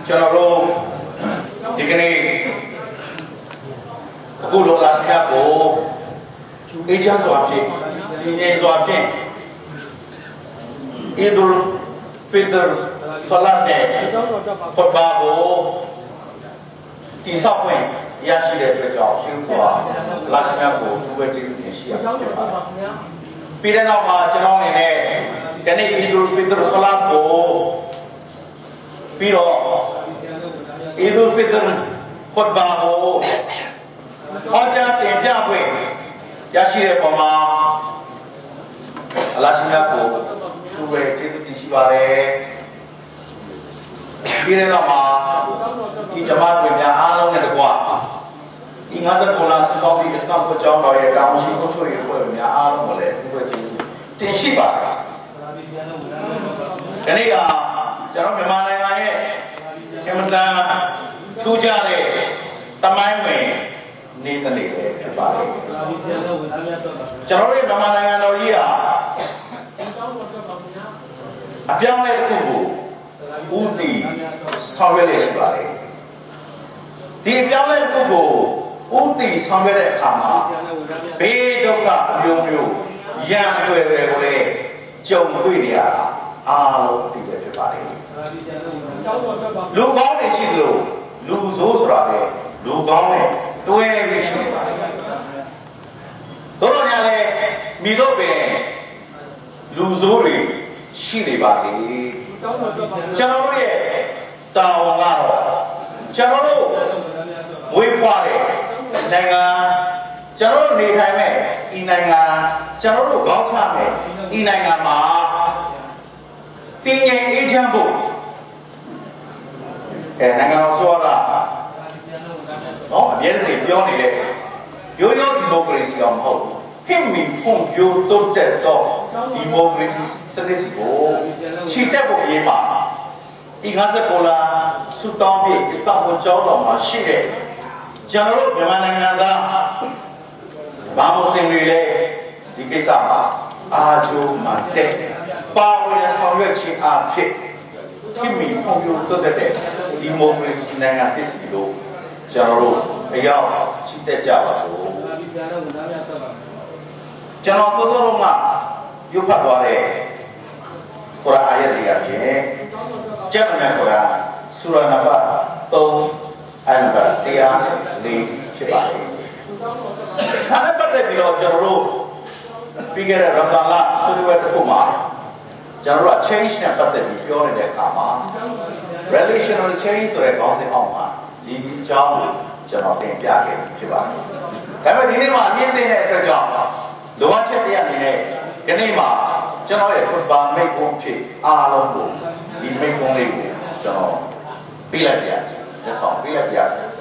Channel Dignity Good last couple agents of it, in of it. Idul Fitr Salate Football T subway Yashide Job, last couple, which is in Shia. Peter Nava, Janong in it, can it Idul Fitr Salate Piro Idul Fitr Football Hoja in Jabwe Yashide Poma Alashinapo, two way Jesus Ishibare, Piranama, Ijamat with the Alon and the Gua. In other Poland, Sophie is not put John by a down, she go to you with the Alon, Tishiba. Kania, Jerome Yamada, Tujare, Tamai. Need the name about it. Generally, Bamanaya, a young Kubu, Uti, Savelish Valley. The young Kubu, Uti, Savelish Kama, Bedoka, Yomu, Yang Wele, John Quilia, all the everybody. Look on the Shiloh, lose those rabbit, look on it. To every ship. Doroniale, Midobe, Luzuri, Shilibasi, Janore, Tawangaro, Janoro, Wipare, Nanga, Janoro Nihame, Inanga, Janoro Gautame, Inangama, Tinga Ejambu, and Nanga. No, there is a pioneer. You democracy on how. Him me pump you to that dog. Democracy sensible. Cheetah Yema. Igazapola, Sutambi, Istanbul Joloma, Shire. General Yamananga. Vamos in relay. Ikisama. Ajo Mante. Power and Soviet are kick. Him me pump you to that democracy Nangatis. General, a young, she did Java. General Todoroma, you Padware, Kora Ayadi, General Suranaba, Tom, and Batia, Lee, Chibati. Another below General, bigger Ramala, Suluet Puma. General change and but the pure in the Kama. Relational change or a gossip Oma. The job, General Piaki, Chiba. Ever Dinema, the job. The watch at the end, Ganema, General put by make one pig, Alombo, he make only General. Be like that. That's all, be like that.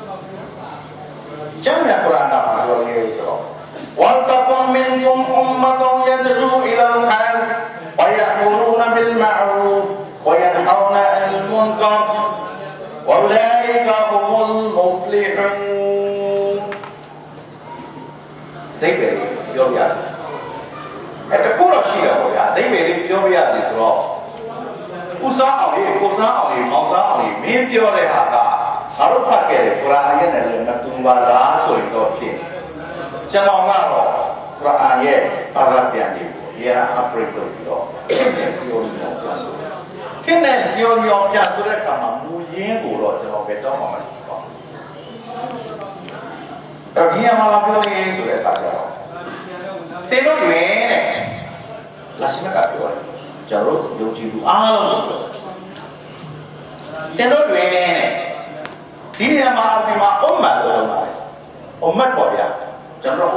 General Purana, your years ago. وَلْتَكُمْ مِنْكُمْ أُمَّةٌ يَدْعُوا إِلَى الْخَيْرِ وَيَأْمُرُونَ بِالْمَعْرُوفِ وَيَنْهَوْنَ عَنِ الْمُنكَرِ وَأُولَٰئِكَ هُمُ الْمُفْلِحُونَ. They very curious. At the core of Shira, they very curious is wrong. Usawi, Mausawi, maybe your Haka, Arupake, Brian and Matumba, so in your king. Janongaro, Brian, Parabiani, here Africa, Kenneth, your Yasureka, Muyin, or Beton. Here, Malapio is with a they don't win. Lasinaca, Jarot, Yoji, all they don't win. Here, Malapima, Omat Boya, General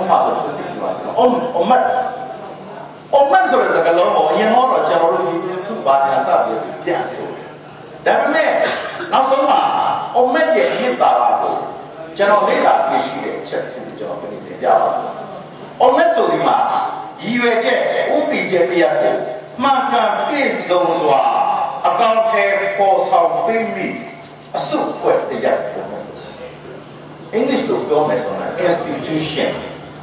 Omat. Omat is a galore, you know, General to Banya, yes. That way, now Soma, Omat gets hit by General Lila, she checked in the job in Java. Ometsolima, UJ, UTJ, Maka is Zozwa, account care for South Baby, a soup with the young. English to government on an institution.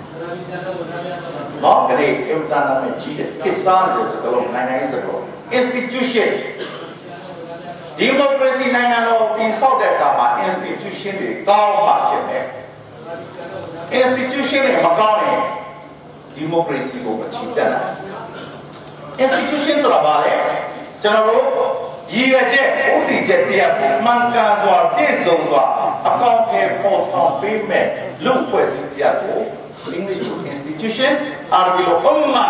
Not great, every time I cheated. Kisan is a long 9 years ago. Institution. democracy နိုင်ငံတော်တည်ဆောက်တဲ့အခါမှာ institution တွေကောင်းမှဖြစ်မယ် institution တွေမကောင်းရင် democracy ကိုမချီတက်နိုင် institution ဆိုတာဘာလဲကျွန်တော်တို့ရည်ရွယ်ချက်ဥတီချက်တရားကိုမှန်ကန်စွာပြည့်စုံစွာအကောင့်ထဲပေါ်ဆောင်ပေးမဲ့လူ့ဖွဲ့စည်းတရားကို English institution အာရဗီလို umma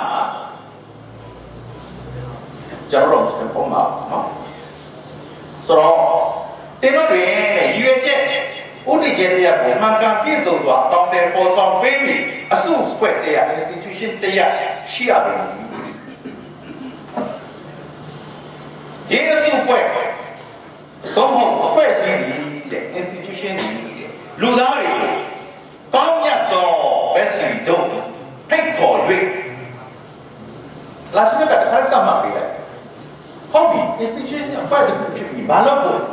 ကျွန်တော်တို့ Muslim umma နော်ဆိုတော့တင်တို့တွေရည်ရွယ်ချက်ဥတီချက်တရားကိုမှန်ကန်ပြည့်စုံစွာအကောင့်ထဲပေါ်ဆောင်ပေးပြီးအစုအဖွဲ့တရား institution တရားရှိရပါမယ်ဒီအစုအဖွဲ့သုံးဖို့အဖွဲ့အစည်းတဲ့ institution တွေလူသားတွေကိုကောင်းမြတ်သောဘက်စီတို့ဖိတ်ခေါ်၍လာစနကတခါတည်းမှပေးလိုက်ဟုတ်ပြီ institution အဖွဲ့တစ်ခုဖြစ်ပြီးဘာလို့ဖို့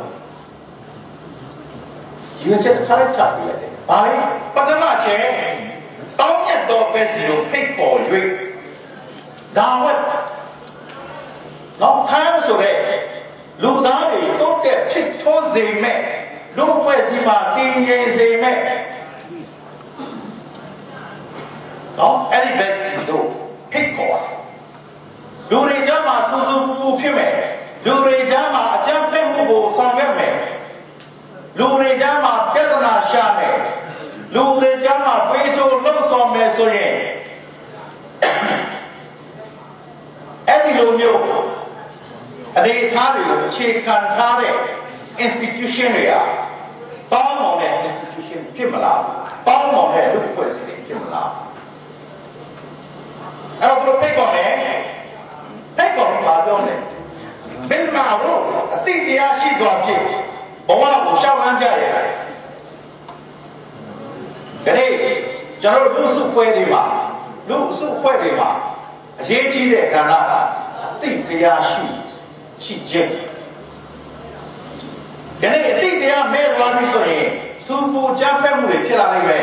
ဒီဝချက်တစ်ခါတည်းချပေးလိုက်တယ်ဘာလဲပထမချက်ကောင်းမြတ်သောဘက်စီတို့ဖိတ်ခေါ်၍ဒါဝတ်နော်ခန်းဆိုတဲ့လူသားတွေတိုးတက်ဖြစ်ထွန်းစေမဲ့လူဖွဲ့စည်းမှာတည်ငြိမ်စေမဲ့နော်အဲ့ဒီဘက်စီတို့ဖိတ်ခေါ်လူတွေကြားမှာစူးစူးပူပူဖြစ်မဲ့လူတွေကြားမှာအကြမ်းဖက်မှုကိုဆောင်ရွက်မဲ့လူတွေကြားမှာပြဿနာရှာမဲ့လူတွေကြားမှာတွေးတိုးလှုပ်ဆောင်မဲ့ဆိုရင်အဲ့ဒီလိုမျိုးအနေအထားတွေကိုအခြေခံထားတဲ့ institution တွေကပေါင်းမောင်တဲ့ institution ဖြစ်မလားပေါင်းမောင်တဲ့လူ့အဖွဲ့အစည်းတွေဖြစ်မလားအဲ့တော့ဘယ်လိုဖိတ်ခေါ်လဲဖိတ်ခေါ်ပြီးပါပြောမယ်ဘယ်မှာတော့အတိတ်တရားရှိစွာဖြင့်ဘဝကိုရှောက်လန်းကြရတဲ့ဒီနေ့ကျွန်တော်တို့လူစုအဖွဲ့တွေမှာအရေးကြီးတဲ့ကဏ္ဍကအတိတ်တရားရှိခြင်းဒီနေ့အတိတ်တရားမဲ့သွားပြီဆိုရင်စူပူကြမ်းဖက်မှုတွေဖြစ်လာနိုင်မယ်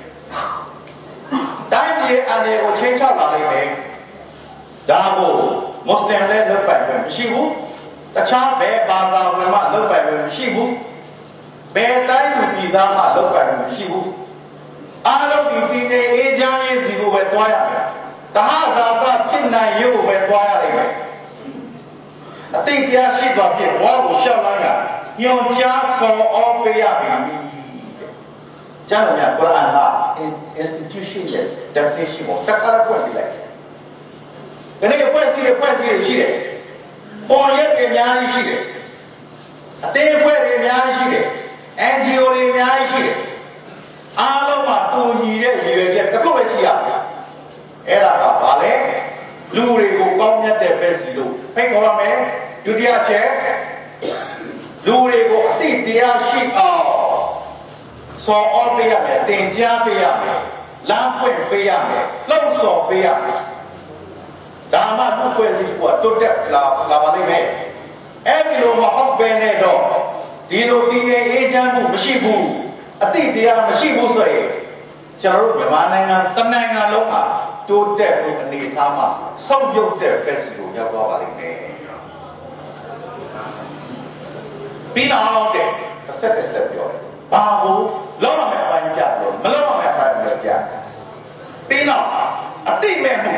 တိုင်းပြည်အနေကိုချင်းချောက်လာနိုင်မယ်ဒါကိုမွတ်စလင်လည်းလုပ်ပိုင်ခွင့်မရှိဘူးတခြားဘယ်ဘာသာဝင်မှလုပ်ပိုင်ခွင့်မရှိဘူးဘယ်တိုင်းသူပြည်သားမှလုပ်ပိုင်ခွင့်မရှိဘူးအားလုံးဒီတည်နေအေးချမ်းရေးစီကိုပဲတွားရမယ်တဟဇာတဖြစ်နိုင်ရုပ်ပဲတွားရနိုင်မယ်အတိတ်တရားရှိသွားဖြစ်ဘဝကိုရှောက်လိုက်ရညွန်ကြားဆော်ဩပေးရပြီကျမ်းစာကုရ်အာန်က institution ရဲ့ definition ကိုတစ်ခါတော့ပွင့်ပြလိုက်ဒီနေ့အဖွဲ့အစည်းရှိတယ်ပေါ်ရက်တွေအများကြီးရှိတယ်အသေးအဖွဲ့တွေအများကြီးရှိတယ် NGO တွေအများကြီးရှိတယ်အားလုံးမှာတူညီတဲ့ရည်ရွယ်ချက်တစ်ခုပဲရှိရမယ်အဲ့ဒါကဘာလဲလူတွေကိုကောင်းမြတ်တဲ့ဘက်စီလို့ဖိတ်ခေါ်ရမယ်ဒုတိယချက်လူတွေကိုအတိတ်တရားရှိအောင်စော်ဩပေးရမယ်သင်ကြားပေးရမယ်လမ်းဖွင့်ပေးရမယ်လှုပ်ဆော်ပေးရမယ်ဒါမှလူဖွဲ့စည်းကတိုးတက်လာပါလိမ့်မယ်အဲ့ဒီလိုမဟုတ်ဘဲနဲ့တော့ဒီလိုတည်ငြိမ်အေးချမ်းမှုမရှိဘူးအတိတ်တရားမရှိဘူးဆိုရင်ကျွန်တော်တို့မြန်မာနိုင်ငံတစ်နိုင်ငံလုံးမှာတိုးတက်ဖို့အနေအထားမှာစောင့်ရုပ်တဲ့ဘက်စီကိုရောက်သွားပါလိမ့်မယ်ပြီးတော့တဲ့အဆက်ပြောတယ်ဘာကိုလောက်ရမယ့်အပိုင်းပြလို့မလောက်ရမယ့်အပိုင်းလည်းပြပြီးတော့အတိတ်မဲ့မှု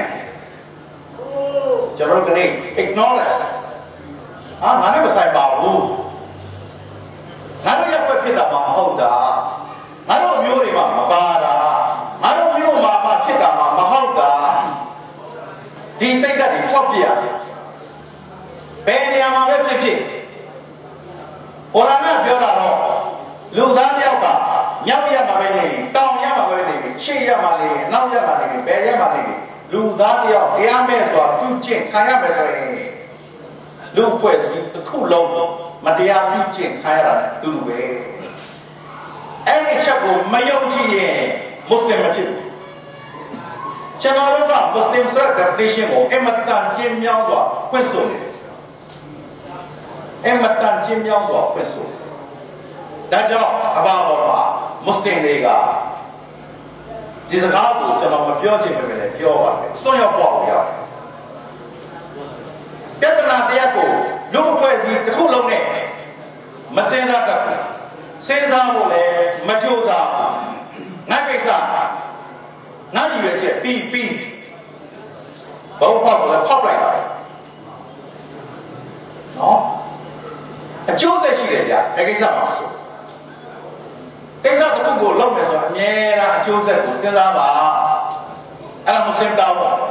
ကျွန်တော်တို့ကနေ့ acknowledge ငါနဲ့မဆိုင်ပါဘူးငါတို့ရပ်ွက်ဖြစ်တာမှမဟုတ်တာငါတို့မျိုးတွေမှမပါတာငါတို့မျိုးမှာမှဖြစ်တာမှမဟုတ်တာဒီစိတ်ဓာတ်တွေဖောက်ပြဘယ်နေရာမှာပဲဖြစ်ဖြစ်ဘုရားကပြောတာတော့လူသားတယောက်ကမြောက်ရမှာပဲနေတောင်ရမှာပဲနေရှေ့ရမှာနေအနောက်ရမှာနေဘယ်ရမှာနေလူသားတယောက်တရားမဲ့စွာပြုကျင့်ခံရမယ်ဆိုရင်လူဖွဲ့စည်းတစ်ခုလုံးမတရားပြုကျင့်ခံရတာနဲ့တူပဲအဲ့ဒီချက်ကိုမယုံကြည်ရင်မွတ်စလင်မဖြစ်ဘူးကျွန်တော်တို့ကမွတ်စလင်ဆိုတဲ့ definition ကိုအမတန်ကျင်းမြောင်းစွာဖွင့်ဆိုနေတယ်အမတန်ကျင်းမြောင်းစွာဖွင့်ဆိုဒါကြောင့်အဘာပေါ်မှာမွတ်စလင်တွေကဒီစကားကိုကျွန်တော်မပြောချင်ပေမဲ့လည်းပြောပါမယ်စွန့်ရောက်ပေါ့ရတယ်ပြဿနာတရားကိုလူအဖွဲ့အစည်းတစ်ခုလုံးနဲ့မစင်စားတတ်ဘူးစဉ်းစားဖို့လည်းမကြိုးစားငါကိစ္စငါရည်ရွယ်ချက်ပြီးဘုံဖောက်ဆိုလည်းဖောက်လိုက်ပါနော်အကျိုးသက်ရှိတယ်ဗျဘယ်ကိစ္စမှမဆိုကိစ္စတစ်ခုကိုလုပ်မယ်ဆိုတော့အမြဲတမ်းအကျိုးဆက်ကိုစဉ်းစားပါအဲ့ဒါမွတ်စလင်တောင်းပါနော်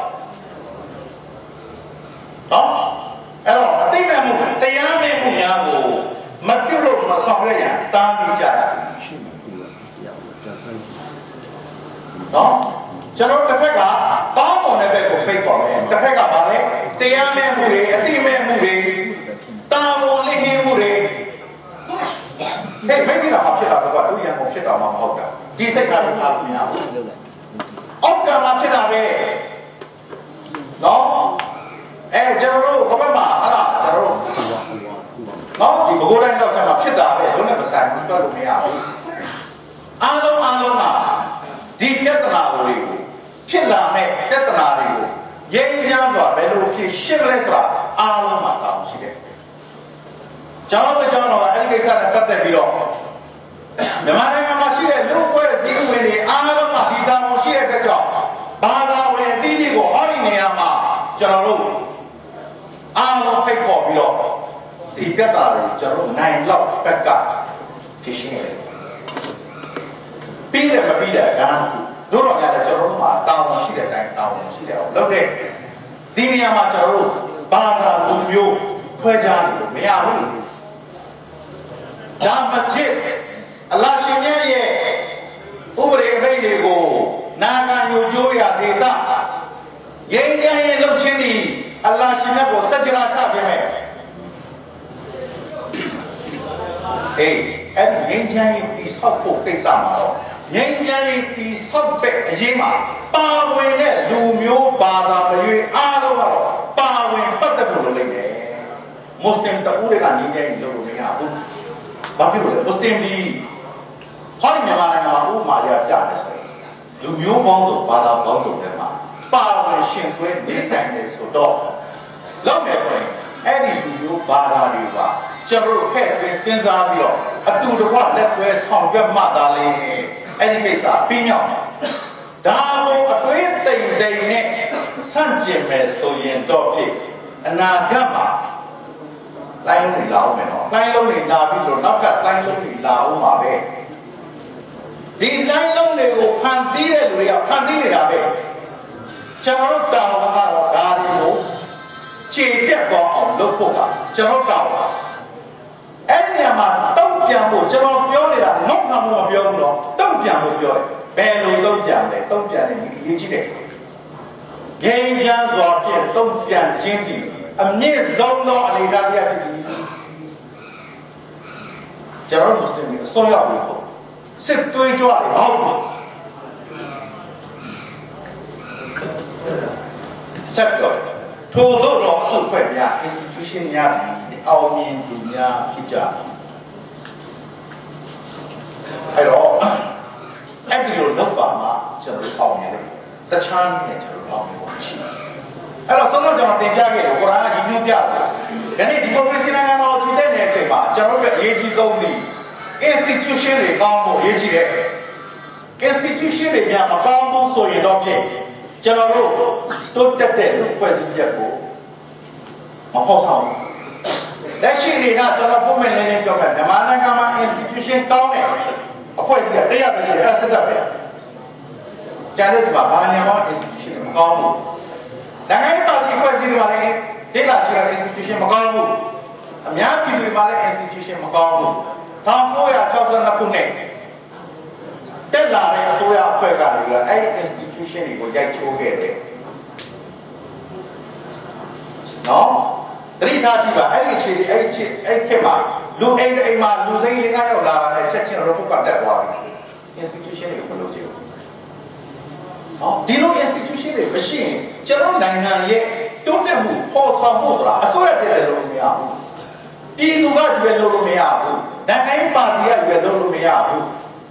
အဲ့တော့အသိမဲ့မှုတရားမဲ့မှုများကိုမပြုတ်လို့မဆောင်ရရတားမိကြရတယ်နော်ကျွန်တော်တစ်ဖက်ကကောင်းမွန်တဲ့ဘက်ကိုဖိတ်ခေါ်မယ်တစ်ဖက်ကဗာလဲတရားမဲ့မှုတွေအသိမဲ့မှုတွေတာဝန်လစ်ဟင်းမှုတွေမိတိလာမှာဖြစ်တာတော့တို့ရန်ကုန်ဖြစ်တာမှမဟုတ်တာဒီစိတ်ကလည်းထားလို့မရဘူးအောက်ကမှာဖြစ်တာပဲနော်ကျွန်တော်တို့ဘက်မှာဟာလားကျွန်တော်တို့နော်ဒီဘကိုးတိုင်းတော့ကျွန်တော်ဖြစ်တာပဲလုံးနဲ့မဆိုင်ဘူးတွက်လို့မရဘူးအားလုံးကဒီပြဿနာတွေကိုဖြစ်လာမဲ့ပြဿနာတွေကိုရင်းချမ်းစွာဘယ်လိုဖြစ်ရှင်းလဲဆိုတာအားလုံးမှာတောင်းရှိတယ်ကျွန်တော်ကအဲ့ဒီကိစ္စနဲ့ပတ်သက်ပြီးတော့မြန်မာနိုင်ငံမှာရှိတဲ့လူ့အဖွဲ့အစည်းဝင်တွေအားလုံးကဒီတောင်းရှိတဲ့အတွက်ကြောင့်ဘာသာဝင်အသီးသီးကိုဟောဒီနေရာမှာကျွန်တော်တို့အားလုံးဖိတ်ခေါ်ပြီးတော့ဒီပြဿနာတွေကျွန်တော်တို့နိုင်လောက်ဘက်ကဖြစ်ရှင်းရတယ်ပြီးတယ်မပြီးတယ်ဒါတို့တော့လည်းကျွန်တော်တို့မှာတာဝန်ရှိတဲ့အတိုင်းတာဝန်ရှိတယ်အောင်လုပ်တဲ့ဒီနေရာမှာကျွန်တော်တို့ဘာသာလူမျိုးခွဲခြားလို့မရဘူးဒါမဖြစ်အလ္လာဟ်ရှင်ရဲ့ဥပဒေအမိန့်တွေကိုနာခံယူကြိုးရဒေသရင်းချမ်းရေးလှုပ်ခြင်းသည်အလ္လာဟ်ရှင်ကိုစัจ jara ချခြင်းပဲအဲ့ဒီငြိမ်းချမ်းရေးတိဆောက်ဖို့ကိစ္စမှာတော့ငြိမ်းချမ်းရေးတိဆောက်တဲ့အရေးမှာပါဝင်တဲ့လူမျိုးဘာသာမရွေးအားလုံးကတော့ပါဝင်ပတ်သက်ဖို့လိုလိမ့်မယ်မွတ်စလင်တဦးတွေကငြိမ်းချမ်းရေးလုပ်လို့မရဘူးဘာဖြစ်လို့လဲမွတ်စလင်ဒီဟောဒီမြန်မာနိုင်ငံမှာဥပမာရပြတယ်ဆိုရင်လူမျိုးပေါင်းစုံဘာသာပေါင်းစုံတွေမှာပါဝင်ရှင်သွဲနေတိုင်းတယ်ဆိုတော့လောက်မယ်ဆိုရင်အဲ့ဒီလူမျိုးဘာသာတွေကကျွန်တော်တို့ဖက်သွင်းစဉ်းစားပြီးတော့အတူတကွလက်ဆွဲဆောင်ရွက်မှသာလေအဲ့ဒီကိစ္စပြီးမြောက်ဒါကိုအတွေးတိမ်တိမ်နဲ့ဆန့်ကျင်မယ်ဆိုရင်တော့ဖြစ်အနာဂတ်မှာလိုင်းလုံးတွေလာအောင်မယ်နော်လိုင်းလုံးတွေလာပြီးတော့နောက်ကလိုင်းလုံးတွေလာအောင်ပါပဲဒီလိုင်းလုံးတွေကိုဖန်တီးတဲ့လူတွေကဖန်တီးနေတာပဲကျွန်တော်တို့တောင်းတာကတော့ဒါတွေကိုခြေပြတ်သွားအောင်လုပ်ဖို့ကကျွန်တော်တောင်းတာအဲ့ဒီနေရာမှာတုံ့ပြန်ဖို့ကျွန်တော်ပြောနေတာနှုတ်ခံဖို့မပြောဘူးတော့တုံ့ပြန်ဖို့ပြောတယ်ဘယ်လိုတုံ့ပြန်လဲတုံ့ပြန်နေပြီအရေးကြီးတယ်ငြိမ်းချမ်းစွာဖြင့်တုံ့ပြန်ခြင်းသည်အမြင့်ဆုံးသောအနေအထားတရားဖြစ်သည်ကျွန်တော်မွတ်စလင်တွေအစွန်းရောက်လို့စစ်သွေးကြွတွေဟုတ်ဘူးဆက်ပြောထို့သောတော့အစုဖွဲ့များ institution များသည်အောင်မြင်သူများဖြစ်ကြအဲ့တော့အဲ့ဒီလိုလုပ်ပါမှကျွန်တော်အောင်မြင်တယ်တခြားနည်းနဲ့ကျွန်တော်အောင်မြင်ဖို့ရှိတယ်အဲ့တော့ဆုံးတော့ကျွန်တော်တင်ပြခဲ့တယ်ကုရ်အာန်ကရည်ညွှန်းပြတယ်ဒီနေ့ဒီမိုကရေစီနိုင်ငံတော်ခြေတက်နေတဲ့အချိန်မှာကျွန်တော်တို့အရေးကြီးဆုံးသည် institution တွေကောင်းဖို့အရေးကြီးတယ် institution တွေများမကောင်းဘူးဆိုရင်တော့ဖြင့်ကျွန်တော်တို့တိုးတက်တဲ့လူ့ဖွဲ့စည်းချက်ကိုမဖော်ဆောင်ဘူးလက်ရှိတွေကကျွန်တော်ပုံမှန်လင်းလင်းပြောမယ်မြန်မာနိုင်ငံမှာ institution ကောင်းတယ်အဖွဲ့အစည်းကတရားပဲရှိတယ်အဲ့ဒါစက်ပဲကျန်တဲ့စပါဘာညာမှာ institution မကောင်းဘူးနိုင်ငံရေးပါတီအဖွဲ့အစည်းတွေမှာလည်းဒေသရှိတဲ့ institution မကောင်းဘူးအများပြည်သူတွေမှာလည်း institution မကောင်းဘူး1962ခုနှစ်တက်လာတဲ့အစိုးရအဖွဲ့ကနေပြီးတော့အဲ့ဒီ institution တွေကိုရိုက်ချိုးခဲ့တယ်နော်တတိထားကြည့်ပါအဲ့ဒီအခြေအနေအဲ့ခေတ်မှာလူအိမ်မှာလူစိမ်းလေး9ယောက်လာတာနဲ့ချက်ချင်း report ကတက်သွားပြီ institution တွေကိုမလုပ်ချင်ဘူးနော်ဒီလို institution တွေမရှိရင်ကျွန်တော်နိုင်ငံရဲ့တိုးတက်မှုပေါ်ဆောင်မှုဆိုတာအစိုးရတည်းလည်းလုပ်လို့မရဘူးပြည်သူကကြွယ်လုပ်လို့မရဘူးနိုင်ငံရေးပါတီကကြွယ်လုပ်လို့မရဘူး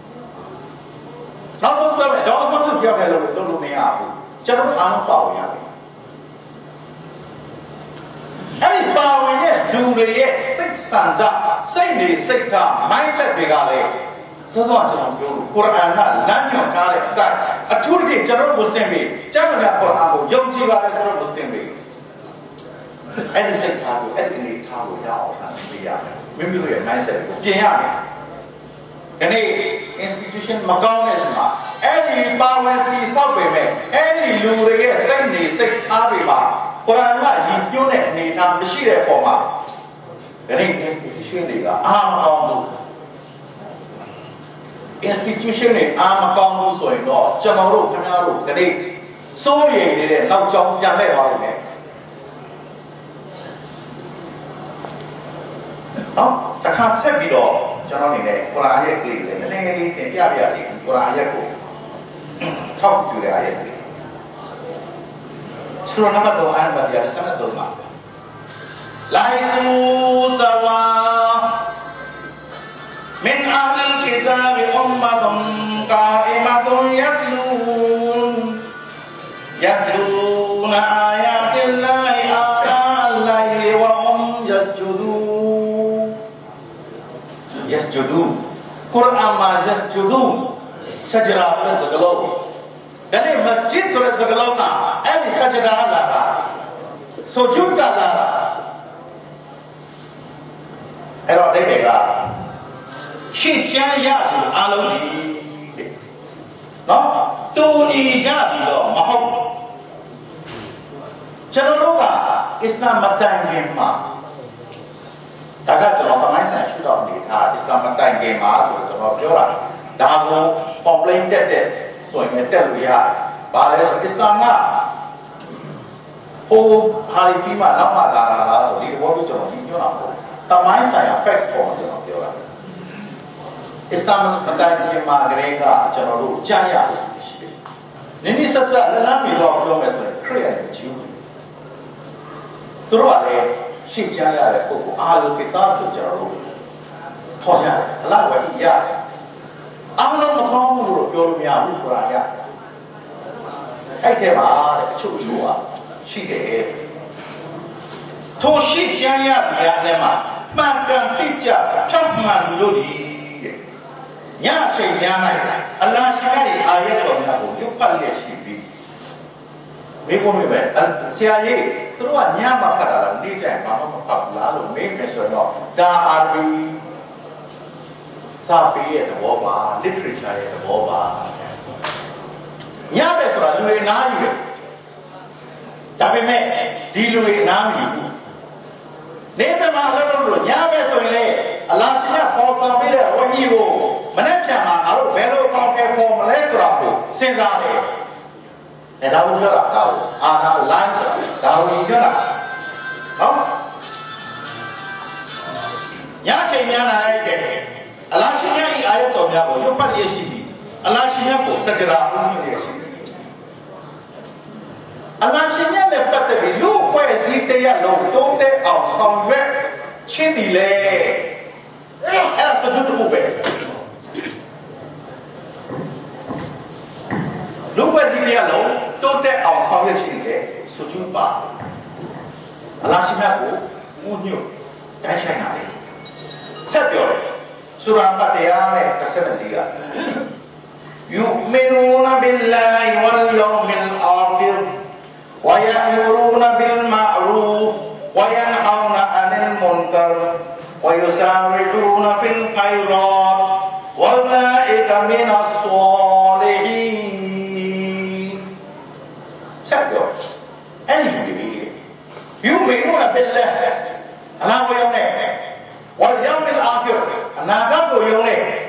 နောက်ဆုံးပြောမယ်ဒေါ်အောင်ဆန်းစုကြည်ပြောတယ်လုပ်လို့မရဘူးကျွန်တော်အားလုံးပါဝင်ရတယ်အဲ့ဒီပါဝင်ရဲ့လူတွေရဲ့စိတ်ဆန္ဒစိတ်နေစိတ်ထား mindset တွေကလည်းစောစောကျွန်တော်ပြောလို့ကုရ်အာန်ကလမ်းညွှန်ထားတဲ့အတိုင်းအထူးသဖြင့်ကျွန်တော်မွတ်စလင်တွေကျမ်းစာကုရ်အာန်ကိုယုံကြည်ပါတယ်ဆိုတော့မွတ်စလင်တွေအဲ့ဒီစိတ်ထားကိုအဲ့ဒီအနေထားကိုရအောင်ဖန်တီးရမယ်မိမိတို့ရဲ့ mindset ကိုပြင်ရမယ်ဒီနေ့ institution မကောင်းတဲ့စမှာအဲ့ဒီပါဝင်ပြီးစောက်ပေမဲ့အဲ့ဒီလူတွေရဲ့စိတ်နေစိတ်အားတွေမှာကုရ်အာန်ကရည်ညွှန်းတဲ့အနေထားမရှိတဲ့အပေါ်မှာဒီနေ့ institution တွေကအားမကောင်းဘူး institution တွေအားမကောင်းဘူးဆိုရင်တော့ကျွန်တော်တို့ခင်ဗျားတို့ဒီနေ့စိုးရိမ်နေတဲ့နောက်ကျောင်းပြန်လှည့်သွားလိမ့်မယ်နော်တခါဆက်ပြီးတော့ကျွန်တော်အနေနဲ့ကုရ်အာန်ရဲ့ကလေးလေးနည်းနည်းလေးသင်ပြပြရစီကုရ်အာန်ရဲ့ကိုထောက်ပြရတဲ့ဆူရာနံပါတ်3အာယတ်နံပါတ်173မှာလာယဆူဆဝါمن أهل الكتاب أمة قائمة يتلون آيات الله آناء الليل وهم يسجدون قرآن ما يسجدون سجدة الزغلول يعني مسجد سورة الزغلول أي سجدة لها سجود لها أيضا ديبهရှေ့ချမ်းရသူအလုံးကြီးတဲ့နော်တူညီကြပြီးတော့မဟုတ်ကျွန်တော်တို့ကအစ္စလာမ်မတိုင်ခင်မှာဒါကကျွန်တော်တမိုင်းဆိုင်ရှုတော့အနေထားအစ္စလာမ်မတိုင်ခင်မှာဆိုတော့ကျွန်တော်ပြောတာဒါကို complaint တက်တဲ့ဆိုရင်တက်လို့ရတယ်။ဘာလဲဆိုအစ္စလာမ်ကဟိုဟာဒီပြီးမှနောက်မှလာတာလားဆိုဒီဘောကိုကျွန်တော်ဒီပြောတာပေါ့တမိုင်းဆိုင်ရာ facts ပေါ်မှာကျွန်တော်ပြောတာအစ္စလာမ်မတိုင်ခင်မှာကလေးကကျွန်တော်တို့ကြားရလို့ရှိတယ်။နည်းနည်းဆက်ဆက်လမ်းမီတော့ပြောမယ်ဆိုရင်ခရစ်ယာန်ဂျူးသူတို့ကလည်းရှင်းကြားရတဲ့ပုဂ္ဂိုလ်အားလုံးကတားဆိုကျွန်တော်တို့ခေါ်ကြတယ်အလားဝယ်ပြီးရတယ်။အားလုံးမကောင်းဘူးလို့ပြောလို့မရဘူးဆိုတာရ။အဲ့ထဲမှာတဲ့အချို့ကရှိတယ်။ထိုရှင်းကြားရတဲ့နေရာမှာမှန်ကန်တိကျဖြောင့်မှန်လို့ဒီညအချိန်များလိုက်အလ္လာဟ်ရှင်ရဲ့အာယတ်တော်များကိုရုပ်ဖတ်လျက်ရှိပြီးမိဘမိပဲဆရာကြီးသူတို့ကညမှာဖတ်တာလားနေ့တိုင်းဘာမှမဖတ်ဘူးလားလို့မေးမယ်ဆိုတော့ဒါအာရဘီစာပေရဲ့သဘောပါ literature ရဲ့သဘောပါညပဲဆိုတာလူတွေနားယူတယ်ဒါပေမဲ့ဒီလူတွေနားမယူဘူးနေပမာလို့ညပဲဆိုရင်လေအလ္လာဟ်ရှင်ကပေါ်ဆောင်ပေးတဲ့ဝဟီကိုမနေ့ပြန်မှာငါတို့ဘယ်လိုပေါင်းခဲ့ပေါ်မလဲဆိုတာကိုစဉ်းစားတယ်။ဒါကိုပြောတာဒါကိုအာနာလိုင်းဆိုတာဒါကိုပြောတာဟုတ်ညချိန်များလာတဲ့အလ္လာဟ်ရှင်ရဲ့အာယတ်တော်များကိုရုပ်ပတ်ရရှိပြီးအလ္လာဟ်ရှင်ကိုစကြဒါဦးမြင်ရရှိတယ်။အလ္လာဟ်ရှင်ရဲ့ပတ်သက်ပြီးလူ့ပွဲစည်းတရားလုံးတိုးတက်အောင်ဆောင်ရွက်ချင်းဒီလေအဲ့ဒါစကြတူပဲလူ့ပွဲစည်းတရားလုံးတိုးတက်အောင်ဆောင်ရွက်ချင်းလေစကြပါအလ္လာဟ်ရှင်ကိုဦးညွတ်တိုက်ဆိုင်တာလေဆက်ပြောတယ်ဆူရာဖတ်တရားနဲ့14ကيؤمنون بالله واليوم الآخر ويأمرون بالمعروف وينهون عن المنكر ويسارعون في الخيرات وأولئك من الصالحين سبحان يؤمنون بالله أنا ويوم واليوم الآخر أنا قبل يوم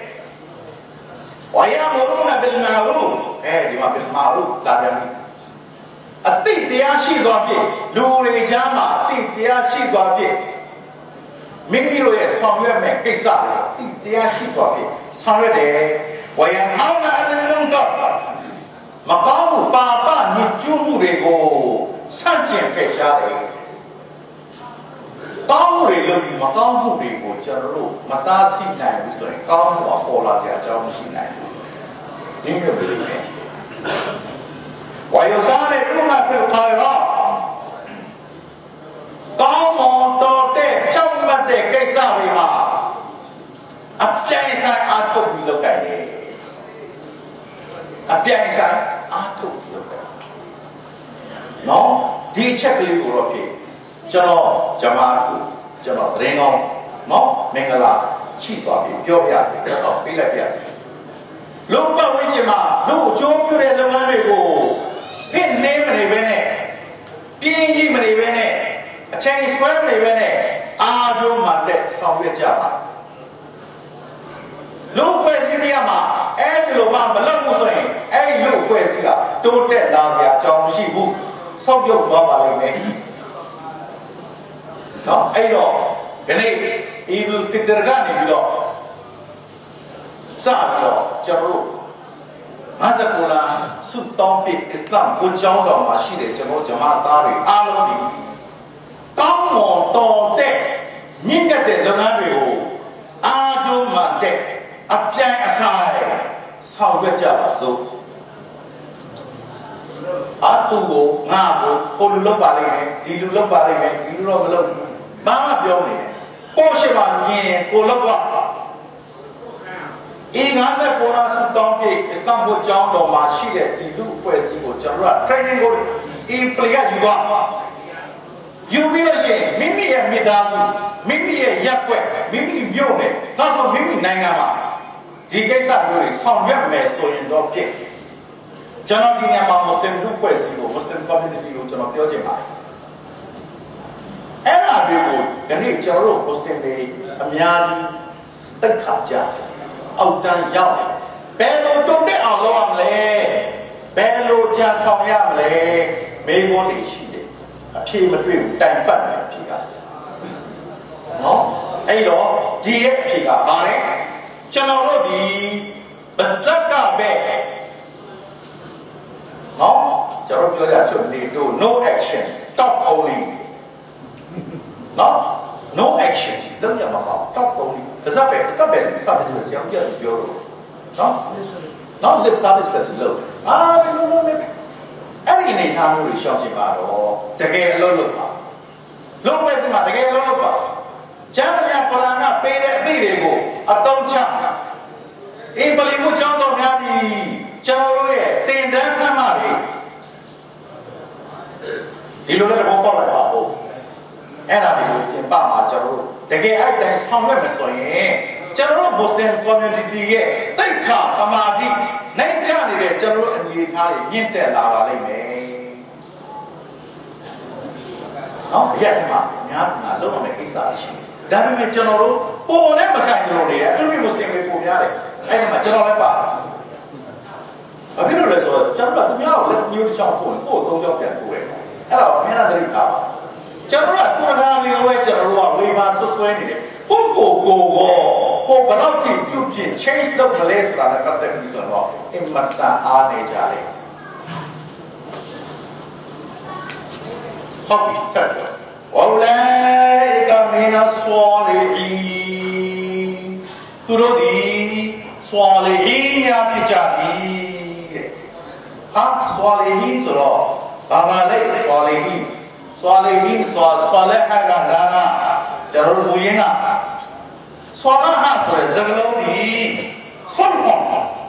ويأمرون بالمعروف ديما بالمعروف لا يعني အတိတ်တရားရှိသွားဖြင့်လူတွေကြားမှာအတိတ်တရားရှိသွားဖြင့်မိမိတို့ရဲ့ဆောင်ရွက်မဲ့ကိစ္စတွေအတိတ်တရားရှိသွားဖြင့်ဆောင်ရွက်တယ်ဝယံဟောင်းနာအလင်းလုံးတော့မကောင်းမှုပါပညစ်ကျူးမှုတွေကိုဆန့်ကျင်ဖယ်ရှားတယ်ကောင်းမှုတွေလုပ်ပြီးမကောင်းမှုတွေကိုကျွန်တော်တို့မသားဆီးနိုင်ဘူးဆိုရင်ကောင်းမှုအပေါ်လာစရာအကြောင်းမရှိနိုင်ဘူးဒီလိုပဲويسارعون في الخيرات ကောင်းမွန်တော်တဲ့ဖြောတဲ့ကိစ္စတွေမှာအပြိုင်ဆိုင်အားထုတ်ပြီးလုပ်ကြတယ်အပြိုင်ဆိုင်အားထုတ်ပြီးလုပ်ကြတယ်နော်ဒီအချက်ကလေးကိုတော့ဖြစ်ကျွန်တော်ဂျမားကိုကျွန်တော်သတင်းကောင်းနော်မင်္ဂလာရှိသွားပြီပြောပြရစီတော့ပေးလိုက်ပြရစီလူ့ပတ်ဝန်းကျင်မှာလူ့အကျိုးပြုတဲ့လုပ်ငန်းတွေကိုဖြစ်နေမနေပဲနဲ့ပြင်းကြီးမနေပဲနဲ့အချိန်ဆွဲမနေပဲနဲ့အားကျိုးမှတဲ့ဆောင်ရွက်ကြပါလူ့ဖွဲ့စည်းတရားမှာအဲ့ဒီလိုမှမလုပ်ဘူးဆိုရင်အဲ့ဒီလူ့ဖွဲ့စည်းကတိုးတက်လာစရာအကြောင်းမရှိဘူးဆောက်ပြုတ်သွားပါလိမ့်မယ်နော်အဲ့တော့ဒီနေ့အီဒူဖီတရ်ကနေပြီးတော့စပြီးတော့ကျွန်တော်တို့59လဆုတောင်းပြီးအစ္စလာမ်ကိုကျောင်းတော်မှာရှိတဲ့ကျွန်တော်ဂျမားသားတွေအားလုံးဒီကောင်းမွန်တော်တဲ့မြင့်မြတ်တဲ့လုပ်ငန်းတွေကိုအားကျိုးမှတဲ့အပြိုင်အဆိုင်ဆောင်ရွက်ကြပါစို့အတူကိုငါကိုကိုလူလုပ်ပါလိမ့်မယ်ဒီလူလုပ်ပါလိမ့်မယ်ဒီလူတော့မလုပ်ဘူးဘာမှပြောနေတယ်ကိုရှိမှမြင်ကိုလုပ်တော့59လဆုတောင်းပြီးအစ္စလာမ်ကိုကျောင်းတော်မှာရှိတဲ့ဒီလူအဖွဲ့အစည်းကိုကျွန်တော်တို့က training ကိုplay ကယူသွားယူပြီးတော့ရှင်မိမိရဲ့မိသားစုမိမိရဲ့ရပ်ကွက်မိမိမြို့နယ်နောက်ဆုံးမိမိနိုင်ငံမှာဒီကိစ္စမျိုးတွေဆောင်ရွက်မယ်ဆိုရင်တော့ဖြစ်ကျွန်တော်ဒီနေရာမှာမွတ်စလင်လူအဖွဲ့အစည်းကို Muslim community ကိုကျွန်တော်ပြောချင်ပါတယ်အဲ့ဒါတွေကိုဒီနေ့ကျွန်တော်တို့မွတ်စလင်တွေအများကြီးသိခါကြအောက်တန်းရောက်ဘယ်လိုတုံ့တက်အောင်လုပ်ရမလဲဘယ်လိုကြာဆောင်ရမလဲမေးခွန်းတွေရှိတယ်အဖြေမတွေ့ဘူးတိုင်ပတ်မယ်အဖြေကနော်အဲ့တော့ဒီရဲ့အဖြေကဘာလဲကျွန်တော်တို့ဒီပါဇက်ကပဲနော်ကျွန်တော်ပြောကြချုပ်နေတို့ no action talk only နော် no action လုပ်ရမှာပေါ့ talk only ပါဇက်ပဲ service ဆရာကြီးပြောလို့နော် lip service ပဲလို့ဘယ်လိုလုပ်မလဲအဲ့ဒီအနေထားမျိုးတွေရှောင်ကျင်ပါတော့တကယ်အလုပ်လုပ်ပါလုပ်ပဲစမှာတကယ်အလုပ်လုပ်ပါကျမ်းစာကုရ်အာန်ကပေးတဲ့အသည့်တွေကိုအသုံးချအေးပလီမှုကျောင်းတော်များသည်ကျွန်တော်တို့ရဲ့သင်တန်းခန်းမတွေဒီလိုလည်းသဘောပေါက်လိုက်ပါဦးအဲ့ဒါတွေကိုပြင်ပမှာကျွန်တော်တို့တကယ်အဲ့တိုင်းဆောင်ရွက်မယ်ဆိုရင်ကျွန်တော်တို့ Muslim community ရဲ့သိက္ခာသမာဓိနိုင်ကြနေတဲ့ကျွန်တော်တို့အနေအထားတွေမြင့်တက်လာပါလိမ့်မယ်နော်အရက်မှာများများလုံးဝမဲ့ကိစ္စတွေရှိတယ်ဒါပေမဲ့ကျွန်တော်တို့ပုံနဲ့မဆိုင်လို့နေတယ်အတူတူ Muslim တွေပုံများတယ်အဲ့ဒီမှာကျွန်တော်လည်းပါတယ်ဘာဖြစ်လို့လဲဆိုတော့ကျွန်တော်တို့ကသူများကိုလက်မျိုးတစ်ချောင်းပို့ကိုသုံးချောင်းပြန်ပို့တယ်အဲ့တော့အများနဲ့သတိထားပါကျွန်တော်တို့ကကိုယ်ကားလေးဝဲကျွန်တော်တို့ကဝေဘာဆွဆွဲနေတယ်ကိုဘယ်တော့ကြည့်ပြုပြင် change လုပ်မလဲဆိုတာလည်းပတ်သက်ပြီးဆိုတော့အင်မတန်အားနေကြတယ်ဟုတ်ပြီဆက်ပြောဝလာအီကမီနာဆွာလီအီသူတို့ဒီဆွာလီအီများဖြစ်ကြပြီတဲ့ဟာဆွာလီအီဆိုတော့ဘာမှလဲဆွာလီအီဆွာလီအီဆွာလက်ဟာကလာနာကျွန်တော်တို့ဘုရင်ကဆွာလဟာဆိုတဲ့စကားလုံးဒီဆွတ်ဖို့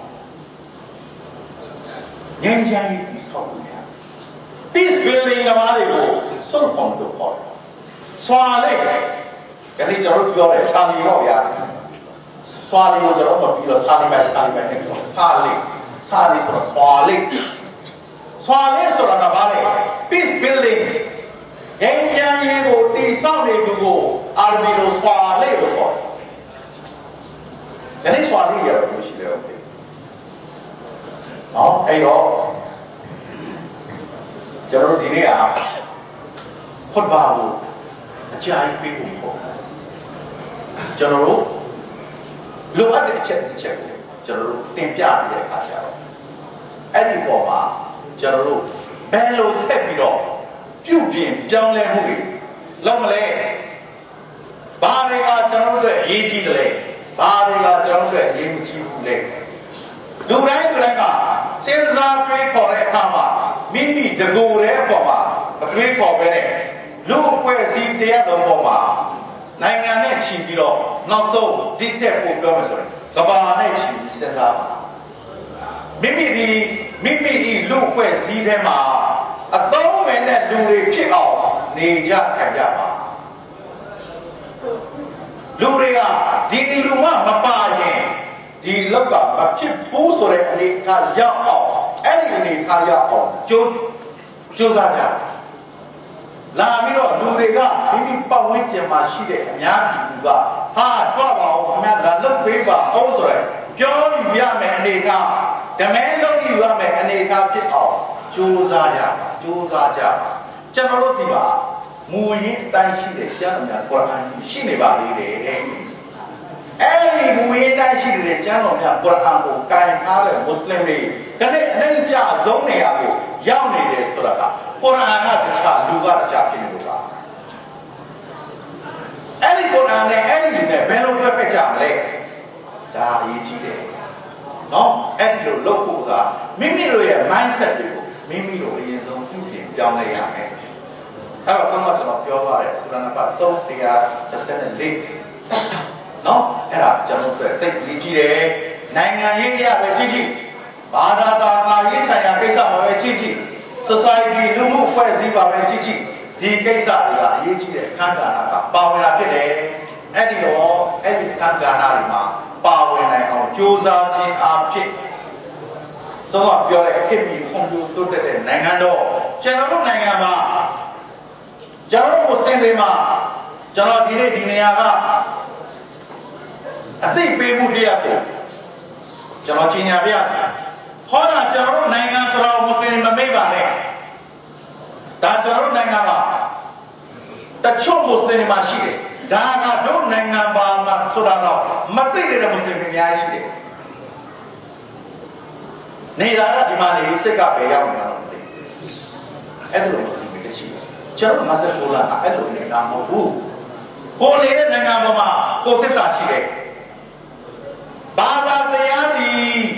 ငြိမ်းချမ်းရေးပြီးဆောက်လို့ရတယ် peace building ကမားတွေကိုဆွတ်ဖို့လို့ခေါ်တယ်ဆွာလေးကနေ့ကျွန်တော်တို့ပြောတယ်စာလီတော့ဗျာဆွာလေးကိုကျွန်တော်မပြီးတော့စာလီပိုင်းနဲ့ပြောစာလေးဆိုတော့ဆွာလေးဆိုတာကဘာလဲ peace building ငြိမ်းချမ်းရေးကိုတည်ဆောက်နေသူကိုအာရဘီလိုဆွာလေးလို့ခေါ်တယ်ဒီနေ့ဆွာလေးရတော့မရှိတယ်ဟုတ်တယ်နော်အဲ့တော့ကျွန်တော်တို့ဒီနေ့ခွတ်ဘာကိုအကြိုက်ပေးဖို့ပေါ့ကျွန်တော်တို့လိုအပ်တဲ့အချက်ကိုကျွန်တော်တို့တင်ပြပြတဲ့အခါကျတော့အဲ့ဒီပေါ်မှာကျွန်တော်တို့ဘယ်လိုဆက်ပြီးတော့ပြုပြင်ပြောင်းလဲမှုတွေလုပ်မလဲဘာတွေကကျွန်တော်တို့အရေးကြီးတယ်လဲဘာတွေကကျွန်တော်တို့အရေးမကြီးဘူးလဲလူတိုင်းကစဉ်းစားတွေးခေါ်တဲ့အခါမှာမိမိတကူတဲ့အပေါ်မှာအတွေးခေါ်ပဲနဲ့လူအဖွဲ့အစည်းတရားတော်ပေါ်မှာနိုင်ငံနဲ့ချီပြီးတော့နောက်ဆုံးဒီတက်ဖို့ပြောမယ်ဆိုရင်ကဘာနဲ့ချီပြီးစဉ်းစားပါမိမိဤလူအဖွဲ့စည်းထဲမှာအသုံးဝင်တဲ့လူတွေဖြစ်အောင်နေကြခံကြပါလူတွေကဒီလူမပါရင်ဒီလောက်ကမဖြစ်ဘူးဆိုတဲ့အနေအထားရောက်အောင်အဲ့ဒီအနေအထားရောက်အောင်ကြိုးစားကြလာပြီးတော့လူတွေကမိမိပတ်ဝန်းကျင်မှာရှိတဲ့အများပြည်သူကဟာကြွပါအောင်ခင်ဗျားလာလုပ်ပေးပါအောင်ဆိုရယ်ပြောယူရမယ်အနေအထားဓမဲလုပ်ယူရမယ်အနေအထားဖြစ်အောင်ကြိုးစားကြပါကျွန်တော်တို့စီပါမူရင်းအတိုင်းရှိတဲ့ကျမ်းတော်များကုရ်အာန်ရှိနေပါသေးတယ်အဲ့ဒီမူရင်းတိုင်းရှိတဲ့ကျမ်းတော်များကုရ်အာန်ကိုကင်ထားတဲ့မွတ်စလင်တွေကနေ့အနိုင်ကျဆုံးနေရကိုရောက်နေတယ်ဆိုတာကကုရ်အာန်ကတခြားလူကတခြားဖြစ်နေလို့ပါအဲ့ဒီကုရ်အာန်နဲ့အဲ့ဒီလူနဲ့ဘယ်လိုတွဲဖက်ကြမလဲဒါအရေးကြီးတယ်နော်အဲ့ဒီလိုလုပ်ဖို့ကမိမိတို့ရဲ့ mindset တွေကိုမိမိတို့အရင်ဆုံးပြုပြင်ပြောင်းလဲရမယ်အဲ့တော့ဆုံးမကျွန်တော်ပြောသွားတယ်ဆိုရနံပါတ်314နော်အဲ့ဒါကျွန်တော်တို့သိရေးကြည့်တယ်နိုင်ငံရေးရပဲကြည့်ကြည့်ဘာသာတာနာရေးဆိုင်ရာကိစ္စမှာပဲကြည့်ကြည့် society လူမှုဖွဲ့စည်းပါပဲကြည့်ကြည့်ဒီကိစ္စတွေကအရေးကြီးတဲ့အခန်းကဏ္ဍကပါဝင်လာဖြစ်တယ်အဲ့ဒီတော့အဲ့ဒီအခန်းကဏ္ဍတွေမှာပါဝင်နိုင်အောင်ကြိုးစားခြင်းအဖြစ်ဆုံးမပြောတဲ့ခေတ်မီဖွံ့ဖြိုးတိုးတက်တဲ့နိုင်ငံတော်ကျွန်တော်တို့နိုင်ငံမှာကျွန်တော်တို့မွတ်စလင်တွေမှာကျွန်တော်ဒီနေ့ဒီနေရာကအသိပေးမှုတရားကိုကျွန်တော်ကြီးညာပြရစီဟောတာကျွန်တော်တို့နိုင်ငံဆိုတော့မွတ်စလင်မမေ့ပါနဲ့ဒါကျွန်တော်တို့နိုင်ငံမှာတချို့မွတ်စလင်တွေမှာရှိတယ်ဒါကတို့နိုင်ငံပါမှာဆိုတာတော့မသိတဲ့မွတ်စလင်တွေအများကြီးရှိတယ်နေတာကဒီမှာနေစိတ်ကပဲရောက်နေတာတော့မသိဘူးအဲ့လိုမွတ်စလင်တွေရှိတယ်ကျွန်တော်59လကအဲ့လိုနေတာမဟုတ်ဘူးကိုနေတဲ့နိုင်ငံပေါ်မှာကိုသစ္စာရှိတယ်ဘာသာတရားဒီ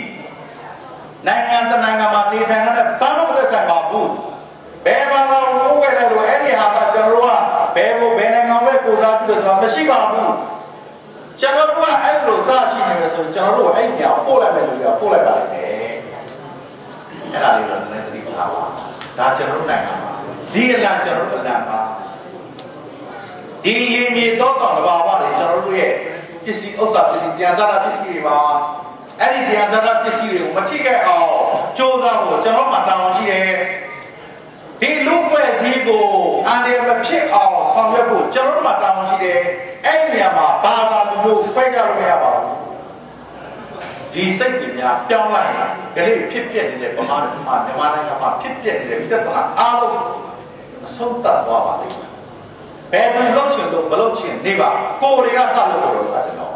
နိုင်ငံတနိုင်ငံမှာနေထိုင်တဲ့ဘာလို့သက်ဆိုင်ပါဘူးဘယ်ဘာသာကိုခဲ့တယ်လို့အဲ့ဒီဟာကကျွန်တော်တို့ကဘယ်နိုင်ငံပဲကိုစားပြုလို့ဆိုတာမရှိပါဘူးကျွန်တော်တို့ကအဲ့လိုစရှိနေတယ်ဆိုရင်ကျွန်တော်တို့အဲ့ဒီဟာပို့လိုက်မယ်လို့ပြောပို့လိုက်ပါလိမ့်မယ်အဲ့ဒါလေးတော့နည်းနည်းသတိထားပါဒါကျွန်တော်တို့နိုင်ငံမှာဒီအလားကျွန်တော်တို့အလားပါဒီရင်မြေတော့တော်တဘာဝတွေကျွန်တော်တို့ရဲ့ပစ္စည်းဥစ္စာပစ္စည်းပြန်စားတာပစ္စည်းတွေပါအဲ့ဒီပြန်စားတာပစ္စည်းတွေကိုမထိခိုက်အောင်စ조사ဖို့ကျွန်တော်မှတောင်းရှိတယ်ဒီလူဖွဲ့စည်းကိုအန္တရာယ်မဖြစ်အောင်ဆောင်ရွက်ဖို့ကျွန်တော်မှတောင်းရှိတယ်အဲ့ဒီနေရာမှာဘာသာလူမျိုးခွဲကြလို့မရပါဘူးဒီစိတ်တွေများပြောင်းလိုက်ရင်ကလေးဖြစ်ပြနေတဲ့ဗမာမြန်မာနိုင်ငံမှာဖြစ်ပြနေတဲ့ပြဿနာအားလုံးအဆုံးသတ်သွားပါလိမ့်မယ်ဘယ်လိုလုပ်ချင်လို့မလုပ်ချင်နေပါကိုယ်တွေကစလို့တော့တယ်နော်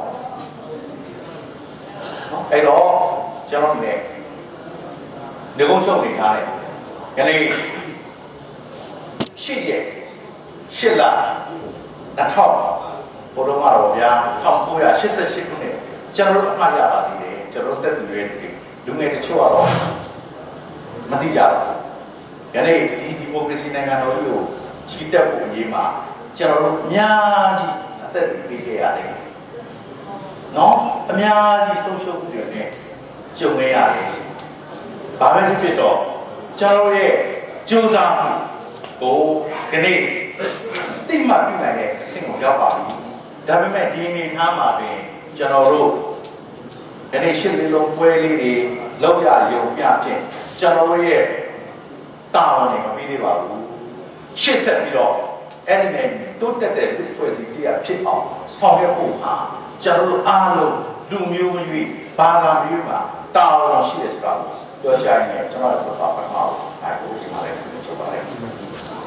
အဲ့တော့ကျွန်တော်နေဒီကုန်းချုပ်နေထားတယ်ကလေး8 ရက်8 လ2000ဘုရားတော်ဗျာ1988ခုနှစ်ကျွန်တော်တို့အမှတ်ရပါသေးတယ်ကျွန်တော်တက်သူတွေလူငယ်တချို့ကတော့မသိကြဘူးယနေ့ဒီမိုကရေစီနိုင်ငံတော်ကြီးကိုကြီးတက်ဖို့အရေးမှာကျွန်တော်တို့အများကြီးအသက်ပေးခဲ့ရတယ်နော်အများကြီးဆုံးရှုံးမှုတွေနဲ့ကြုံနေရတယ်ဘာပဲဖြစ်တော့ကျွန်တော်ရဲ့ကြိုးစားမှုကိုဒီနေ့တိမှတ်ပြုနိုင်တဲ့အဆင့်ကိုရောက်ပါပြီဒါပေမဲ့ဒီအနေထားမှာတွင်ကျွန်တော်တို့ဒီနေ့ရှစ်လေးလုံးပွဲလေးတွေလောက်ရရုံပြဖြင့်ကျွန်တော်တို့ရဲ့တာဝန်တွေမပြီးသေးပါဘူးရှစ်ဆက်ပြီးတော့အဲ့ဒီနဲ့တိုးတက်တဲ့လူဖွဲ့စည်းတရားဖြစ်အောင်ဆောင်ရွက်ဖို့ဟာကျွန်တော်တို့အားလုံးလူမျိုးမျိုးဘာသာမျိုးမှာတာဝန်ရှိတဲ့စကားကိုပြောချင်တယ်ကျွန်တော်တို့ဘာပထမအဲ့ကိုဒီမှာလည်းပြောချင်ပါတယ်